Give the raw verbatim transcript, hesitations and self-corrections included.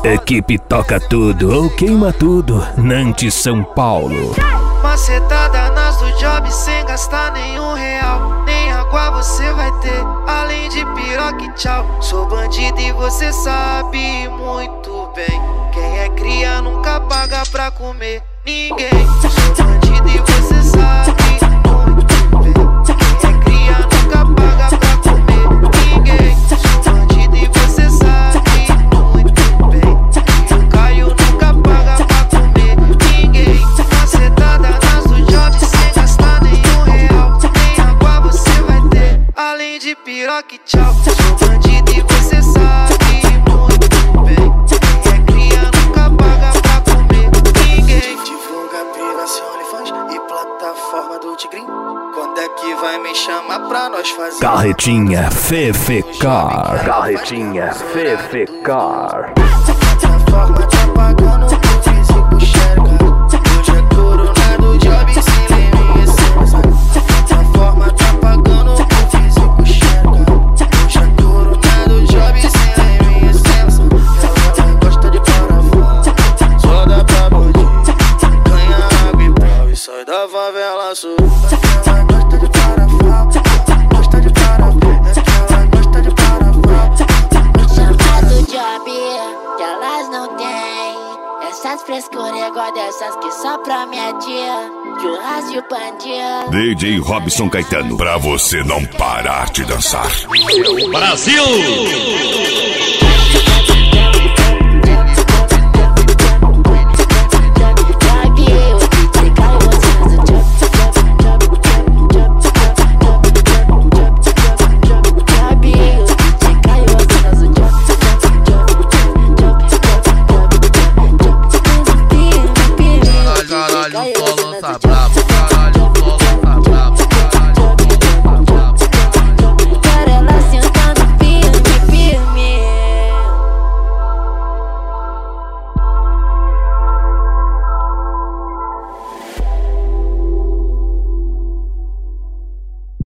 Equipe toca tudo ou queima tudo, Nantes, São Paulo. Macetada nas do job sem gastar nenhum real. Nem água você vai ter, além de piroca e tchau. Sou bandido e você sabe muito bem. Quem é cria nunca paga pra comer ninguém. Sou bandido e você sabe muito bem. Quem é cria nunca paga pra comer ninguém. Sou bandido e você sabe muito bem. Eu caio nunca paga pra comer ninguém. Macetada nas do job sem gastar nenhum real. Nem água você vai ter, além de piroca e tchau. Sou bandido e você sabe muito bem. Quem é cria nunca paga pra comer ninguém. Divulga privacy, OnlyFans e plataforma do Tigrinho. Quando é que vai me chamar pra nós fazer? Carretinha Fefecar. Carretinha Fefecar. Plataforma tá pagando pro físico xerga. Hoje é coronado job sem leme essência. Plataforma tá pagando pro físico xerga. Hoje é coronado job sem leme essência. Ela gosta de parafão, só dá pra bandido. Ganha água e pau e sai da favela sul. Ela gosta de parafão, gosta de parafão. Ela gosta de parafão. Chamado job que elas não têm. Essas frescuras igual dessas que só promete churrasco e bandido. D J Robson Caetano, pra você não parar de dançar. Brasil!